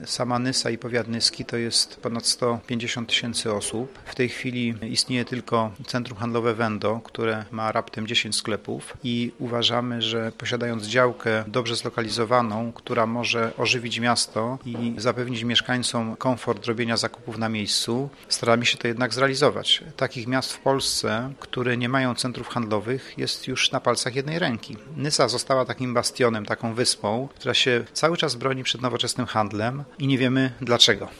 Sama Nysa i powiat nyski to jest ponad 150 tysięcy osób. W tej chwili istnieje tylko centrum handlowe Wendo, które ma raptem 10 sklepów i uważamy, że posiadając działkę dobrze zlokalizowaną, która może ożywić miasto i zapewnić mieszkańcom komfort robienia zakupów na miejscu, staramy się to jednak zrealizować. Takich miast w Polsce, które nie mają centrów handlowych, jest już na palcach jednej ręki. Nysa została takim bastionem, taką wyspą, która się cały czas broni przed nowoczesnym handlem i nie wiemy dlaczego.